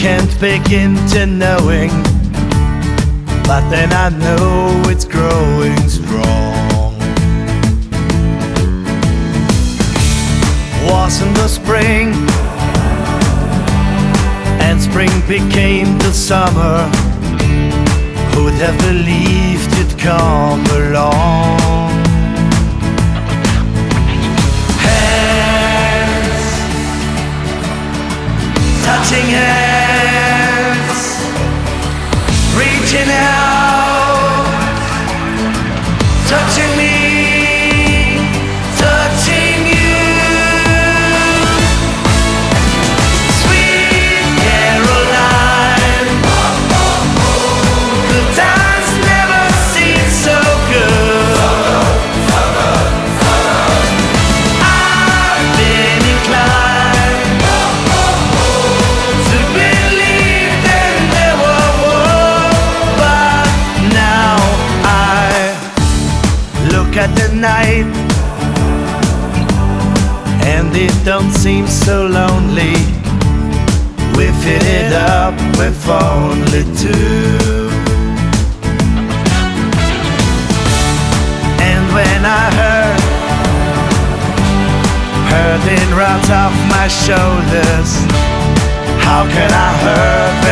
can't begin to knowing, but then I know it's growing strong. Was in the spring, and spring became the summer. Who'd have believed you'd come along? Hands, touching hands, reaching out, touching me, touching you. Sweet Caroline, good times never seem so good. I've been inclined to believe that there were war, but now I look at the night and it don't seem so lonely. We fit it up with only two. And when I heard it right off my shoulders, how can I hurt